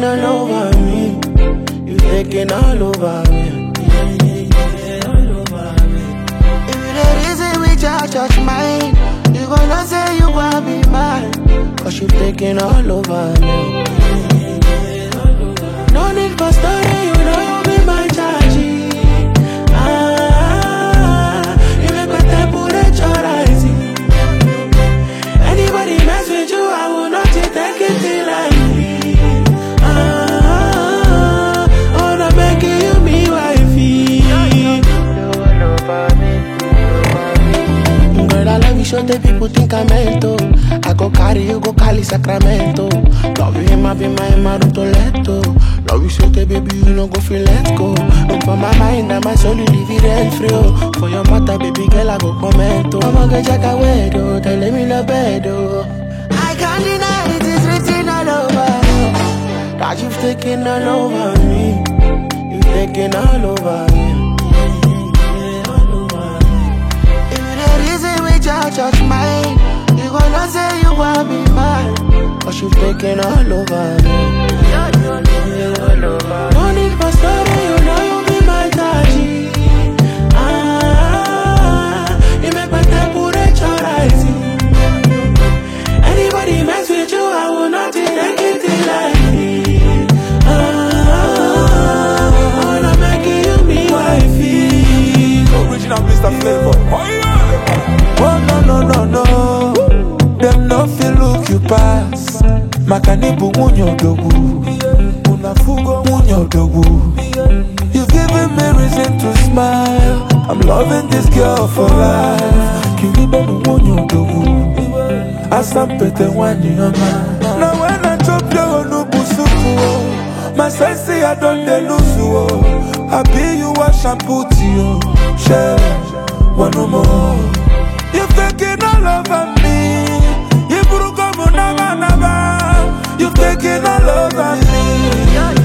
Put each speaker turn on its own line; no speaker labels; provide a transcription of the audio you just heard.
taking all over me. You taking all over me. All over me. If you the reason we judge mine, you gonna say you wanna be mine. Cause you taking all over me. No need for story, you know be my charge. You make my temperature rising. Anybody mess with you, I will not take it lightly. Oh, no, making you me wifey. Girl, I love you, so the people think I'm mental. I go carry you, go Cali, Sacramento. Love you, him, I be my room to let go. Love you, so the baby, you no go feel let go. Look for my mind and my soul, you leave it rent free. For your matter, baby girl, I go comment. I'm gonna check away, though. Tell me love bed, though. I can't deny it, it's written all over. That you've taken all over me. You've taken all over me. If the reason we judge mine, you gonna say you wanna be mine. Cause you've taken all over me. No need for story, you know you be my daddy. You make my temperature rising. Anybody mess with you, I will not take it lightly. I'm making you me wifey.
Original Mr. Flavor.
Oh no. Them no feel look you pass. Makanibu munyo dogu. Unafugo munyo dogu. You've given me reason to smile. I'm loving this girl for life. Kiribe munyo dogu. Asampete wani yama. Now when I drop your nubusuku, my sense I don't de lose. I be you wash and put you. Share one more. You've taken all over me. You've taken all over me.